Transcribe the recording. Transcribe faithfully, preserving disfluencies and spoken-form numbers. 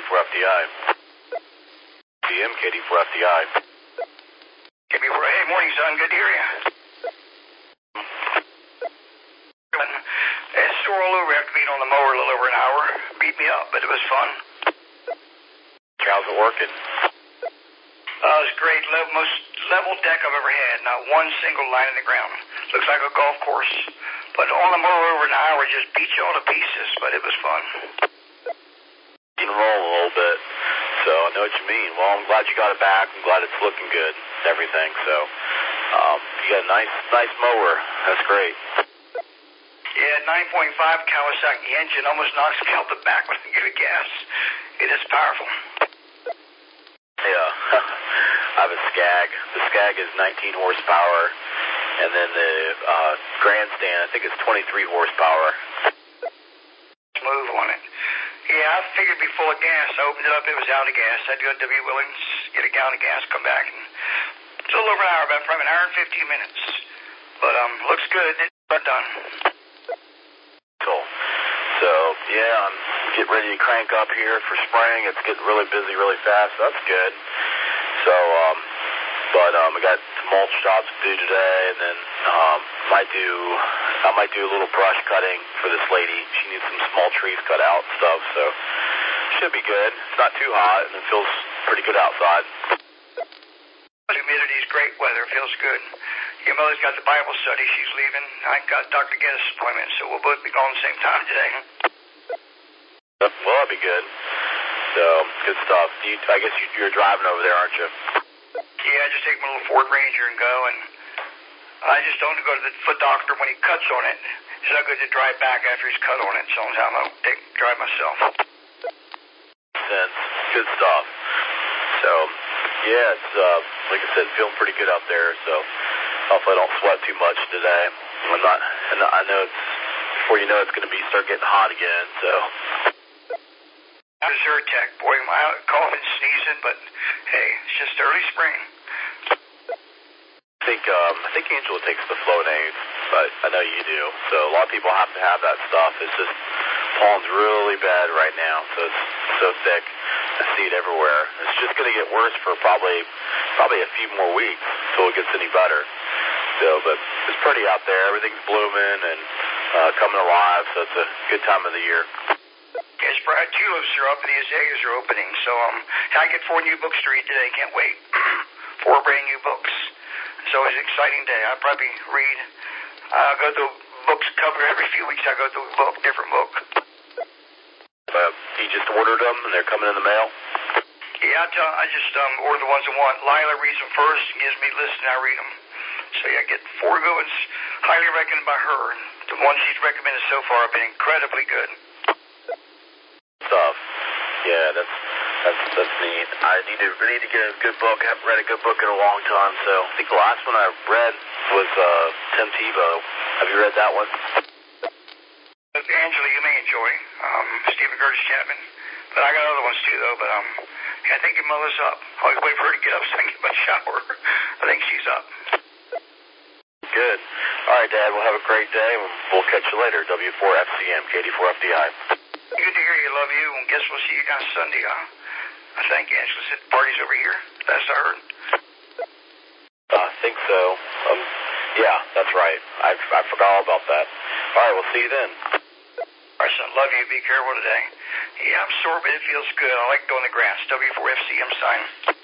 four F D I. C M, K D four F D I. K D four, hey, morning, son. Good to hear you. It's sore all over after being on the mower a little over an hour. Beat me up, but it was fun. How's it working? Uh, it was great. Le- most level deck I've ever had. Not one single line in the ground. Looks like a golf course. But on the mower over an hour just beat you all to pieces, but it was fun. You can roll a little bit, so I know what you mean. Well, I'm glad you got it back. I'm glad it's looking good, everything. So um, you got a nice, nice mower. That's great. Yeah, nine point five Kawasaki engine almost knocks me out the back when I give it gas. It is powerful. Yeah, I have a Skag. The Skag is nineteen horsepower, and then the uh, Grandstand, I think it's twenty-three horsepower. Smooth on it. Yeah, I figured it'd be full of gas. I opened it up, it was out of gas. I had to go to W. Willings, get a gallon of gas, come back, and it's a little over an hour, about probably an hour and fifteen minutes. But um, looks good. It's done. Cool. So, yeah, I'm getting ready to crank up here for spring. It's getting really busy really fast, so that's good. So, um, but um, I got some mulch jobs to do today, and then um, might do, I might do a little brush cutting for this lady. She needs some small trees cut out and stuff, so should be good. It's not too hot, and it feels pretty good outside. Humidity is great weather. Feels good. Your mother's got the Bible study. She's leaving. I got Doctor Geddes' appointment, so we'll both be gone at the same time today. Well, that'd be good. So, good stuff. You, I guess you, you're driving over there, aren't you? Yeah, I just take my little Ford Ranger and go, and I just don't go to the foot doctor when he cuts on it. It's not good to drive back after he's cut on it, so I'm going to take drive myself. Sense. Good stuff. So, yeah, it's, uh, like I said, feeling pretty good out there, so hopefully I don't sweat too much today. I'm not, and I know it's, before you know it's going to be, start getting hot again, so. I'm a Zyrtec, boy, my coughing, sneezing, but hey, it's just early spring. I think, um, I think Angela takes the Flonase, but I know you do, so a lot of people have to have that stuff. It's just, pollen's really bad right now, so it's so thick. I see it everywhere. It's just going to get worse for probably probably a few more weeks until it gets any better. So, but it's pretty out there. Everything's blooming and uh, coming alive, so it's a good time of the year. Yes, Brad, tulips are up and the azaleas are opening, so um, I get four new books to read today. Can't wait. Four brand new books. It's always an exciting day. I probably read, I uh, go through books cover every few weeks. I go through a book, different book. Uh, you just ordered them and they're coming in the mail? Yeah, I, tell, I just um, order the ones I want. Lila reads them first and gives me a list and I read them. So yeah, I get four good ones, highly recommended by her. And the ones she's recommended so far have been incredibly good. Stuff. Yeah, that's that's that's neat. I need to I need to get a good book. I haven't read a good book in a long time, so I think the last one I read was uh, Tim Tebow. Have you read that one? Angela, you may enjoy. Um, Stephen Curtis Chapman. But I got other ones too, though. But um, yeah, I think your mother's up. I'll wait for her to get up so I can get my shower. I think she's up. Good. All right, Dad. We'll have a great day. We'll catch you later. W four F C M, K D four F D I. Good to hear you. Love you. And guess we'll see you guys Sunday, huh? I think Angela said the party's over here. Last I heard. Uh, I think so. Um, yeah, that's right. I I forgot all about that. All right, we'll see you then. All right, son. Love you. Be careful today. Yeah, I'm sore, but it feels good. I like going to grass. W four F C M sign.